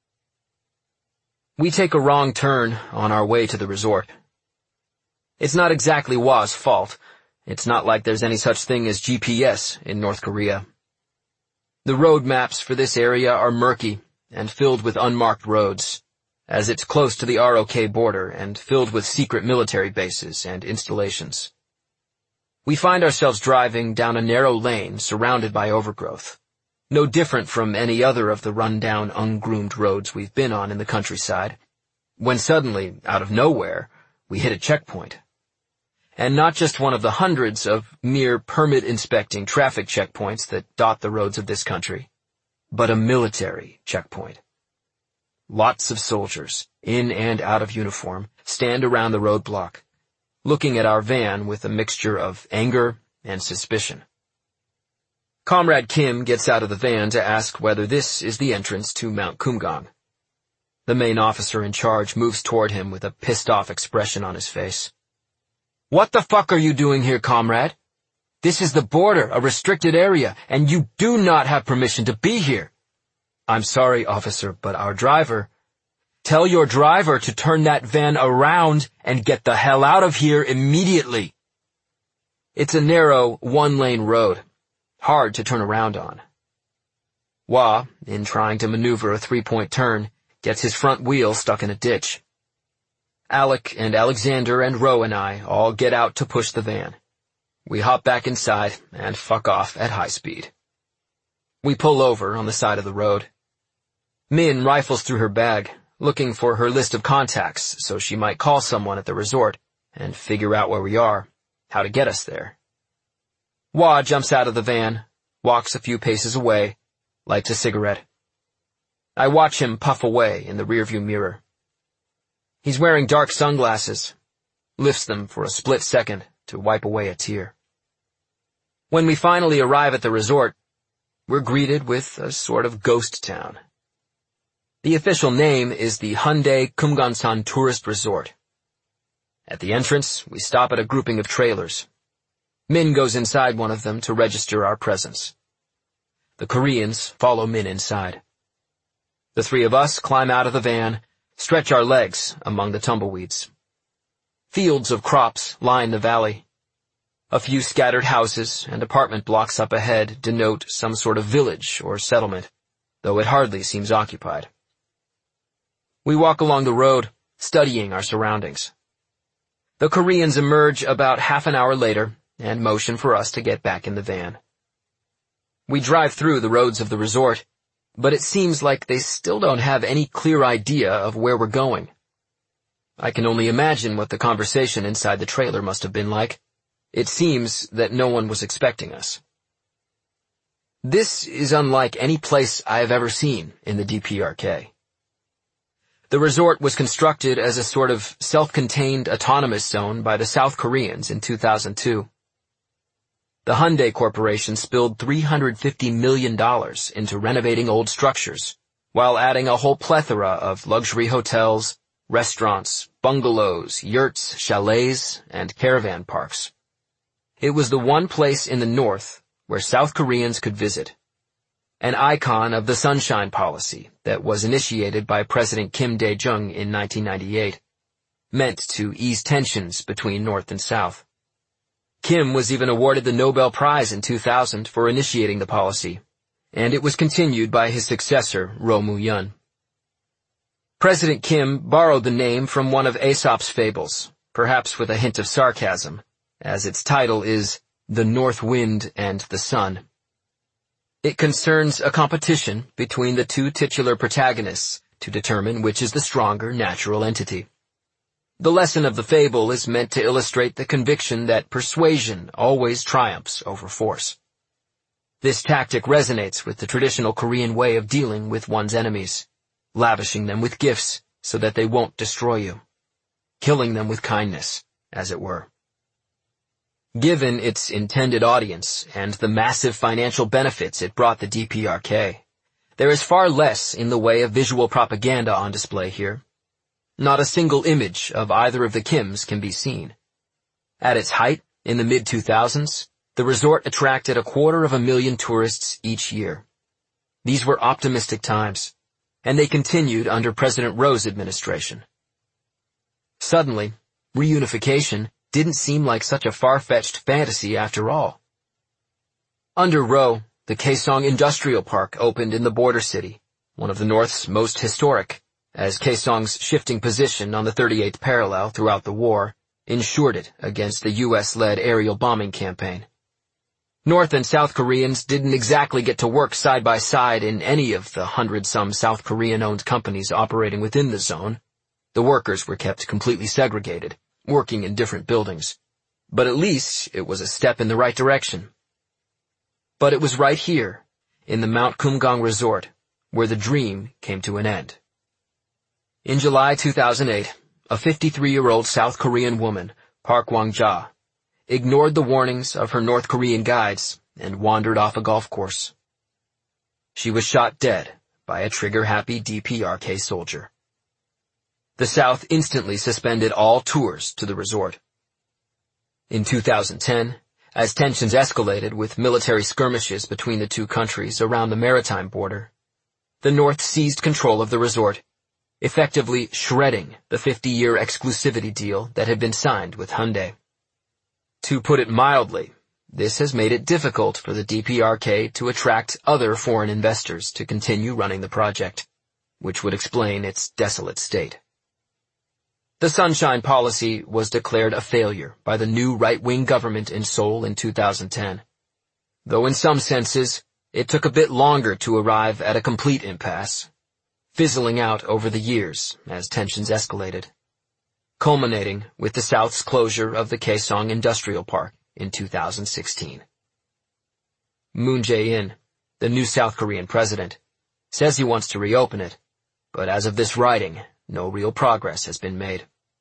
[SPEAKER 1] We take a wrong turn on our way to the resort. It's not exactly Wah's fault. It's not like there's any such thing as GPS in North Korea. The road maps for this area are murky and filled with unmarked roads, as it's close to the ROK border and filled with secret military bases and installations. We find ourselves driving down a narrow lane surrounded by overgrowth, no different from any other of the run-down, ungroomed roads we've been on in the countryside, when suddenly, out of nowhere, we hit a checkpoint. And not just one of the hundreds of mere permit-inspecting traffic checkpoints that dot the roads of this country, but a military checkpoint. Lots of soldiers, in and out of uniform, stand around the roadblock, looking at our van with a mixture of anger and suspicion. Comrade Kim gets out of the van to ask whether this is the entrance to Mount Kumgang. The main officer in charge moves toward him with a pissed-off expression on his face. "What the fuck are you doing here, comrade? This is the border, a restricted area, and you do not have permission to be here." "I'm sorry, officer, but our driver—" "Tell your driver to turn that van around and get the hell out of here immediately." It's a narrow, one-lane road, hard to turn around on. Wah, in trying to maneuver a three-point turn, gets his front wheel stuck in a ditch. Alec and Alexander and Ro and I all get out to push the van. We hop back inside and fuck off at high speed. We pull over on the side of the road. Min rifles through her bag, looking for her list of contacts so she might call someone at the resort and figure out where we are, how to get us there. Wah jumps out of the van, walks a few paces away, lights a cigarette. I watch him puff away in the rearview mirror. He's wearing dark sunglasses, lifts them for a split second to wipe away a tear. When we finally arrive at the resort, we're greeted with a sort of ghost town. The official name is the Hyundai Kumgansan Tourist Resort. At the entrance, we stop at a grouping of trailers. Min goes inside one of them to register our presence. The Koreans follow Min inside. The three of us climb out of the van, stretch our legs among the tumbleweeds. Fields of crops line the valley. A few scattered houses and apartment blocks up ahead denote some sort of village or settlement, though it hardly seems occupied. We walk along the road, studying our surroundings. The Koreans emerge about half an hour later and motion for us to get back in the van. We drive through the roads of the resort, but it seems like they still don't have any clear idea of where we're going. I can only imagine what the conversation inside the trailer must have been like. It seems that no one was expecting us. This is unlike any place I have ever seen in the DPRK. The resort was constructed as a sort of self-contained autonomous zone by the South Koreans in 2002. The Hyundai Corporation spilled $350 million into renovating old structures, while adding a whole plethora of luxury hotels, restaurants, bungalows, yurts, chalets, and caravan parks. It was the one place in the north where South Koreans could visit. An icon of the Sunshine Policy that was initiated by President Kim Dae-jung in 1998, meant to ease tensions between North and South. Kim was even awarded the Nobel Prize in 2000 for initiating the policy, and it was continued by his successor, Roh Moo-hyun. President Kim borrowed the name from one of Aesop's fables, perhaps with a hint of sarcasm, as its title is The North Wind and the Sun. It concerns a competition between the two titular protagonists to determine which is the stronger natural entity. The lesson of the fable is meant to illustrate the conviction that persuasion always triumphs over force. This tactic resonates with the traditional Korean way of dealing with one's enemies, lavishing them with gifts so that they won't destroy you, killing them with kindness, as it were. Given its intended audience and the massive financial benefits it brought the DPRK, there is far less in the way of visual propaganda on display here. Not a single image of either of the Kims can be seen. At its height, in the mid-2000s, the resort attracted 250,000 tourists each year. These were optimistic times, and they continued under President Roh's administration. Suddenly, reunification didn't seem like such a far-fetched fantasy after all. Under Roh, the Kaesong Industrial Park opened in the border city, one of the North's most historic, as Kaesong's shifting position on the 38th parallel throughout the war ensured it against the U.S.-led aerial bombing campaign. North and South Koreans didn't exactly get to work side by side in any of the 100-some South Korean-owned companies operating within the zone, The workers were kept completely segregated, working in different buildings. But at least it was a step in the right direction. But it was right here, in the Mount Kumgang Resort, where the dream came to an end. In July 2008, a 53-year-old South Korean woman, Park Wang-ja, ignored the warnings of her North Korean guides and wandered off a golf course. She was shot dead by a trigger-happy DPRK soldier. The South instantly suspended all tours to the resort. In 2010, as tensions escalated with military skirmishes between the two countries around the maritime border, the North seized control of the resort, effectively shredding the 50-year exclusivity deal that had been signed with Hyundai. To put it mildly, this has made it difficult for the DPRK to attract other foreign investors to continue running the project, which would explain its desolate state. The Sunshine Policy was declared a failure by the new right-wing government in Seoul in 2010, though in some senses, it took a bit longer to arrive at a complete impasse, fizzling out over the years as tensions escalated, culminating with the South's closure of the Kaesong Industrial Park in 2016. Moon Jae-in, the new South Korean president, says he wants to reopen it, but as of this writing, no real progress has been made.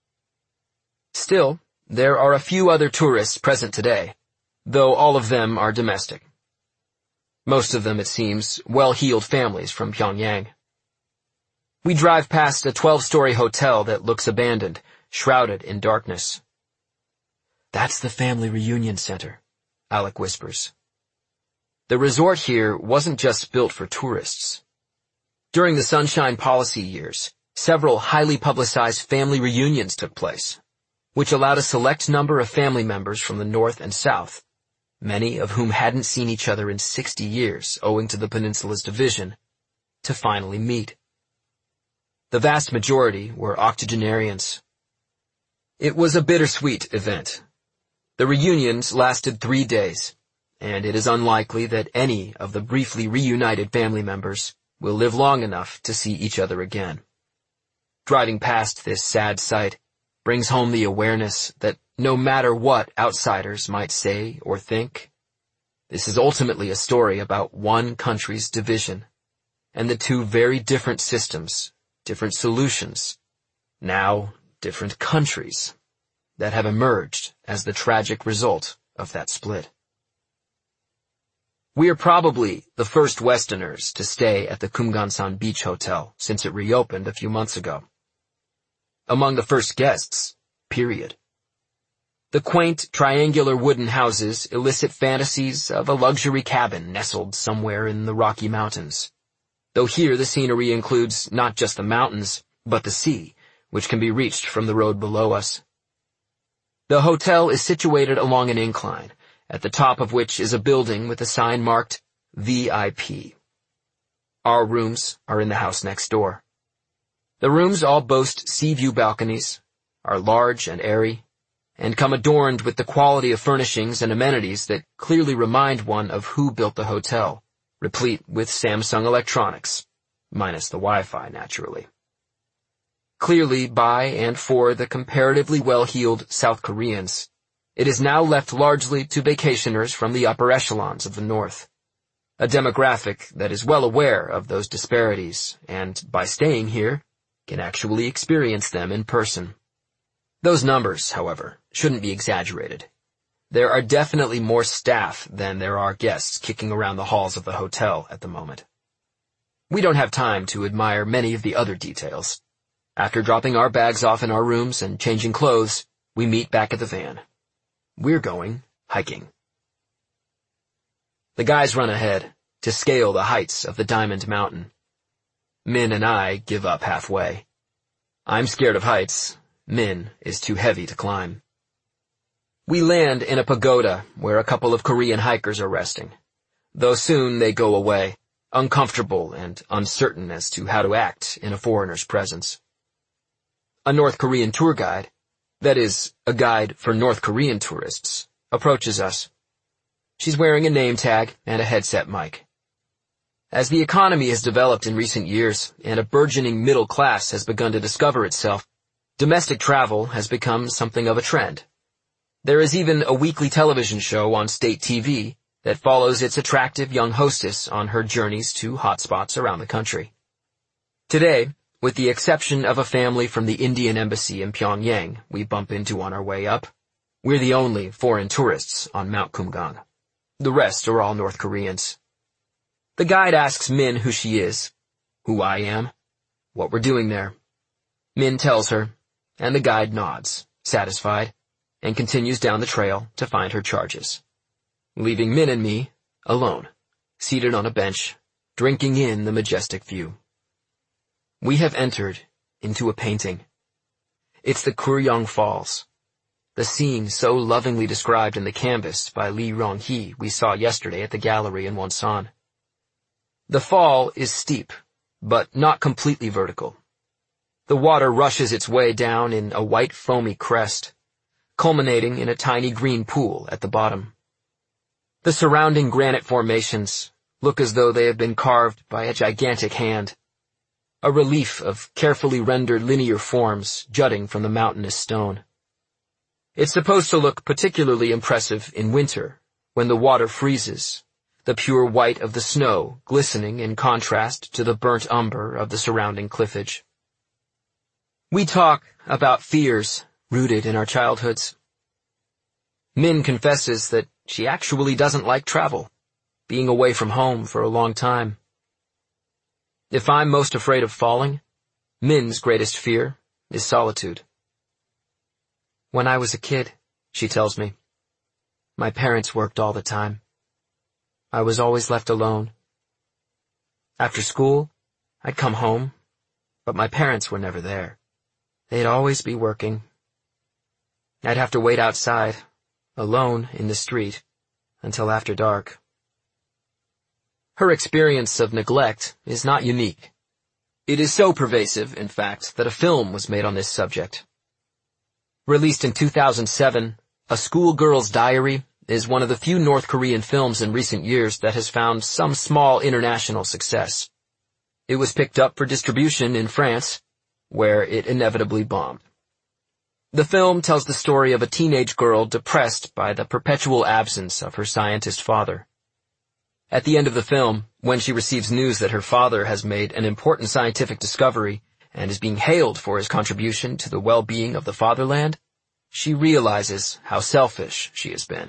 [SPEAKER 1] Still, there are a few other tourists present today, though all of them are domestic. Most of them, it seems, well-heeled families from Pyongyang. We drive past a 12-story hotel that looks abandoned, shrouded in darkness. "That's the family reunion center," Alec whispers. The resort here wasn't just built for tourists. During the Sunshine Policy years, several highly publicized family reunions took place, which allowed a select number of family members from the North and South, many of whom hadn't seen each other in 60 years owing to the peninsula's division, to finally meet. The vast majority were octogenarians. It was a bittersweet event. The reunions lasted 3 days, and it is unlikely that any of the briefly reunited family members will live long enough to see each other again. Driving past this sad sight brings home the awareness that no matter what outsiders might say or think, this is ultimately a story about one country's division and the two very different systems, different solutions, now different countries, that have emerged as the tragic result of that split. We are probably the first Westerners to stay at the Kumgansan Beach Hotel since it reopened a few months ago. Among the first guests, period. The quaint, triangular wooden houses elicit fantasies of a luxury cabin nestled somewhere in the Rocky Mountains, though here the scenery includes not just the mountains, but the sea, which can be reached from the road below us. The hotel is situated along an incline, at the top of which is a building with a sign marked VIP. Our rooms are in the house next door. The rooms all boast sea view balconies, are large and airy, and come adorned with the quality of furnishings and amenities that clearly remind one of who built the hotel, replete with Samsung electronics, minus the Wi-Fi, naturally. Clearly by and for the comparatively well-heeled South Koreans, it is now left largely to vacationers from the upper echelons of the North, a demographic that is well aware of those disparities and, by staying here, can actually experience them in person. Those numbers, however, shouldn't be exaggerated. There are definitely more staff than there are guests kicking around the halls of the hotel at the moment. We don't have time to admire many of the other details. After dropping our bags off in our rooms and changing clothes, we meet back at the van. We're going hiking. The guys run ahead to scale the heights of the Diamond Mountain. Min and I give up halfway. I'm scared of heights. Min is too heavy to climb. We land in a pagoda where a couple of Korean hikers are resting, though soon they go away, uncomfortable and uncertain as to how to act in a foreigner's presence. A North Korean tour guide, that is, a guide for North Korean tourists, approaches us. She's wearing a name tag and a headset mic. As the economy has developed in recent years and a burgeoning middle class has begun to discover itself, Domestic travel has become something of a trend. There is even a weekly television show on state TV that follows its attractive young hostess on her journeys to hotspots around the country. Today, with the exception of a family from the Indian Embassy in Pyongyang we bump into on our way up, we're the only foreign tourists on Mount Kumgang. The rest are all North Koreans. The guide asks Min who she is, who I am, what we're doing there. Min tells her, and the guide nods, satisfied, and continues down the trail to find her charges, leaving Min and me alone, seated on a bench, drinking in the majestic view. We have entered into a painting. It's the Kuryong Falls, the scene so lovingly described in the canvas by Lee Rong-hee we saw yesterday at the gallery in Wonsan. The fall is steep, but not completely vertical. The water rushes its way down in a white foamy crest, culminating in a tiny green pool at the bottom. The surrounding granite formations look as though they have been carved by a gigantic hand, a relief of carefully rendered linear forms jutting from the mountainous stone. It's supposed to look particularly impressive in winter, when the water freezes, the pure white of the snow glistening in contrast to the burnt umber of the surrounding cliffage. We talk about fears rooted in our childhoods. Min confesses that she actually doesn't like travel, being away from home for a long time. If I'm most afraid of falling, Min's greatest fear is solitude. When I was a kid, she tells me, my parents worked all the time. I was always left alone. After school, I'd come home, but my parents were never there. They'd always be working. I'd have to wait outside, alone in the street, until after dark. Her experience of neglect is not unique. It is so pervasive, in fact, that a film was made on this subject. Released in 2007, A Schoolgirl's Diary is one of the few North Korean films in recent years that has found some small international success. It was picked up for distribution in France, where it inevitably bombed. The film tells the story of a teenage girl depressed by the perpetual absence of her scientist father. At the end of the film, when she receives news that her father has made an important scientific discovery and is being hailed for his contribution to the well-being of the fatherland, she realizes how selfish she has been.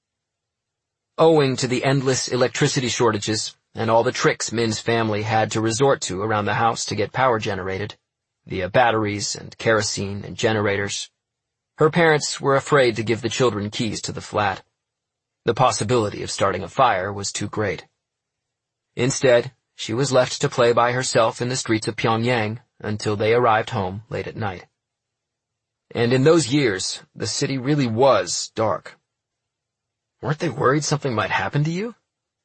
[SPEAKER 1] Owing to the endless electricity shortages and all the tricks Min's family had to resort to around the house to get power generated, via batteries and kerosene and generators, her parents were afraid to give the children keys to the flat. The possibility of starting a fire was too great. Instead, she was left to play by herself in the streets of Pyongyang until they arrived home late at night. And in those years, the city really was dark. Weren't they worried something might happen to you?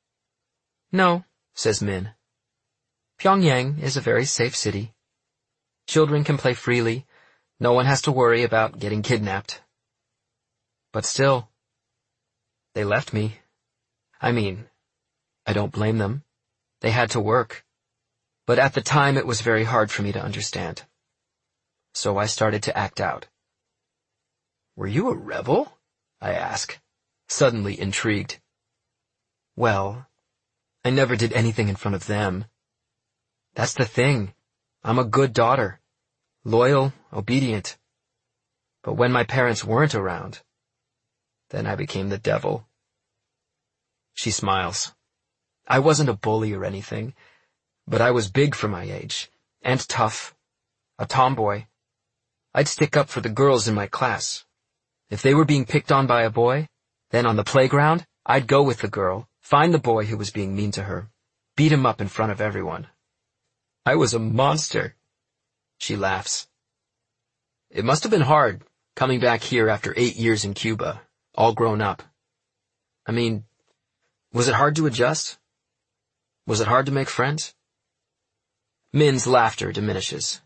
[SPEAKER 1] No, says Min. Pyongyang is a very safe city. Children can play freely. No one has to worry about getting kidnapped. But still, they left me. I mean, I don't blame them. They had to work. But at the time it was very hard for me to understand. So I started to act out. Were you a rebel? I ask, suddenly intrigued. Well, I never did anything in front of them. That's the thing. I'm a good daughter. Loyal, obedient. But when my parents weren't around, then I became the devil. She smiles. I wasn't a bully or anything, but I was big for my age, and tough. A tomboy. I'd stick up for the girls in my class. If they were being picked on by a boy, then on the playground, I'd go with the girl, find the boy who was being mean to her, beat him up in front of everyone. I was a monster. She laughs. It must have been hard, coming back here after 8 years in Cuba, all grown up. I mean, was it hard to adjust? Was it hard to make friends? Min's laughter diminishes.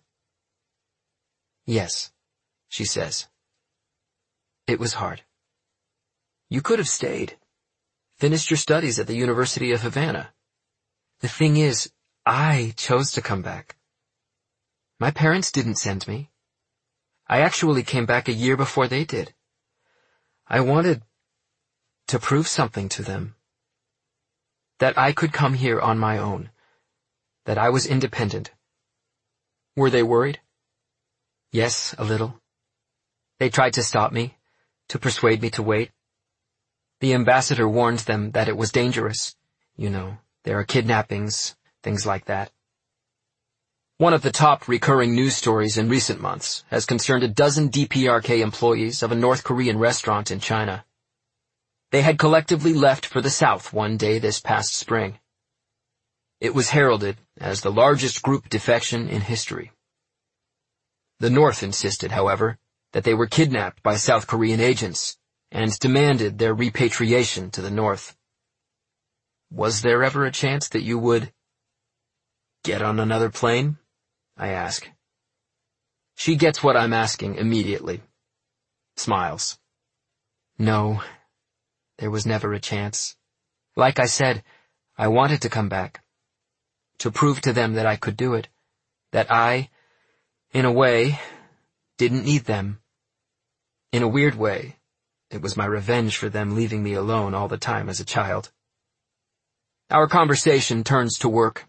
[SPEAKER 1] Yes, she says. It was hard. You could have stayed. Finished your studies at the University of Havana. The thing is, I chose to come back. My parents didn't send me. I actually came back a year before they did. I wanted to prove something to them. That I could come here on my own. That I was independent. Were they worried? Yes, a little. They tried to stop me, to persuade me to wait. The ambassador warned them that it was dangerous. You know, there are kidnappings, things like that. One of the top recurring news stories in recent months has concerned a dozen DPRK employees of a North Korean restaurant in China. They had collectively left for the South one day this past spring. It was heralded as the largest group defection in history. The North insisted, however, that they were kidnapped by South Korean agents and demanded their repatriation to the North. Was there ever a chance that you would get on another plane? I ask. She gets what I'm asking immediately. Smiles. No, there was never a chance. Like I said, I wanted to come back. To prove to them that I could do it. That I, in a way, didn't need them. In a weird way, it was my revenge for them leaving me alone all the time as a child. Our conversation turns to work.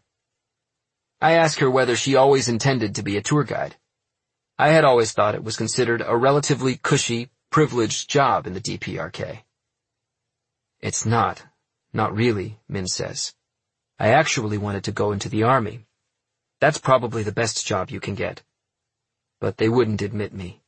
[SPEAKER 1] I ask her whether she always intended to be a tour guide. I had always thought it was considered a relatively cushy, privileged job in the DPRK. It's not really, Min says. I actually wanted to go into the army. That's probably the best job you can get. But they wouldn't admit me.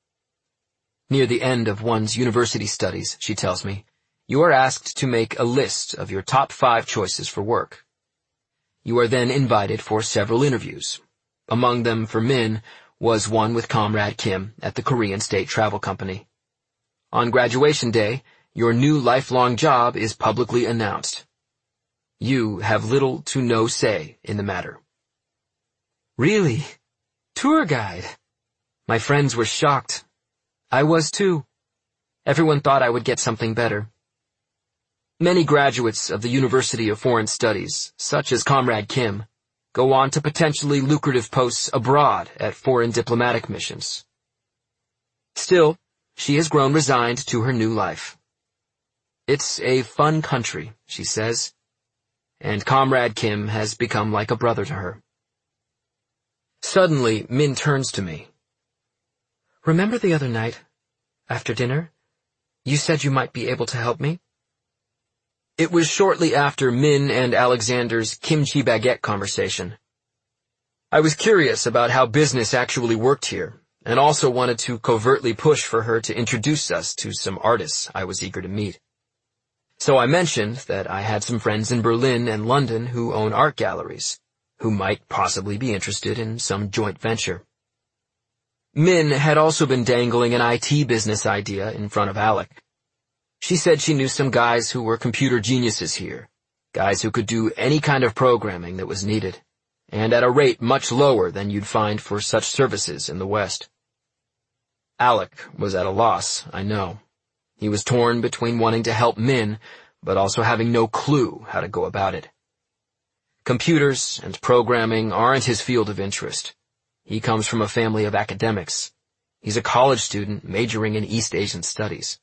[SPEAKER 1] Near the end of one's university studies, she tells me, you are asked to make a list of your top 5 choices for work. You are then invited for several interviews. Among them, for Min, was one with Comrade Kim at the Korean State Travel Company. On graduation day, your new lifelong job is publicly announced. You have little to no say in the matter. Really? Tour guide? My friends were shocked. I was too. Everyone thought I would get something better. Many graduates of the University of Foreign Studies, such as Comrade Kim, go on to potentially lucrative posts abroad at foreign diplomatic missions. Still, she has grown resigned to her new life. It's a fun country, she says, and Comrade Kim has become like a brother to her. Suddenly, Min turns to me. Remember the other night, after dinner, you said you might be able to help me? It was shortly after Min and Alexander's kimchi baguette conversation. I was curious about how business actually worked here, and also wanted to covertly push for her to introduce us to some artists I was eager to meet. So I mentioned that I had some friends in Berlin and London who own art galleries, who might possibly be interested in some joint venture. Min had also been dangling an IT business idea in front of Alec. She said she knew some guys who were computer geniuses here, guys who could do any kind of programming that was needed, and at a rate much lower than you'd find for such services in the West. Alec was at a loss, I know. He was torn between wanting to help Min, but also having no clue how to go about it. Computers and programming aren't his field of interest. He comes from a family of academics. He's a college student majoring in East Asian studies.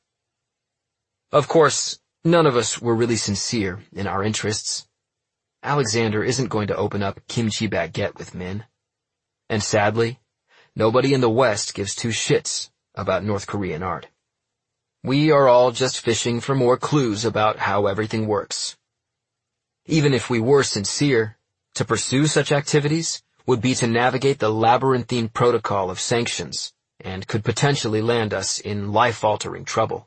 [SPEAKER 1] Of course, none of us were really sincere in our interests. Alexander isn't going to open up kimchi baguette with Min. And sadly, nobody in the West gives 2 shits about North Korean art. We are all just fishing for more clues about how everything works. Even if we were sincere, to pursue such activities would be to navigate the labyrinthine protocol of sanctions and could potentially land us in life-altering trouble.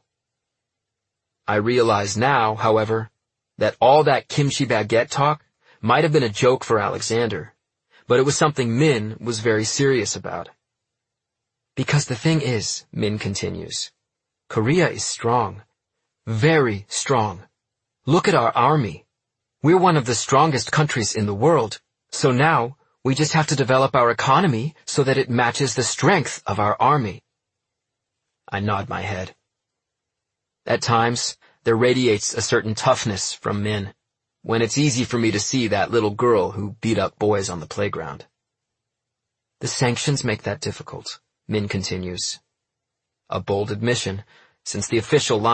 [SPEAKER 1] I realize now, however, that all that kimchi baguette talk might have been a joke for Alexander, but it was something Min was very serious about. Because the thing is, Min continues, Korea is strong. Very strong. Look at our army. We're one of the strongest countries in the world, so now we just have to develop our economy so that it matches the strength of our army. I nod my head. At times, there radiates a certain toughness from Min, when it's easy for me to see that little girl who beat up boys on the playground. The sanctions make that difficult, Min continues. A bold admission, since the official line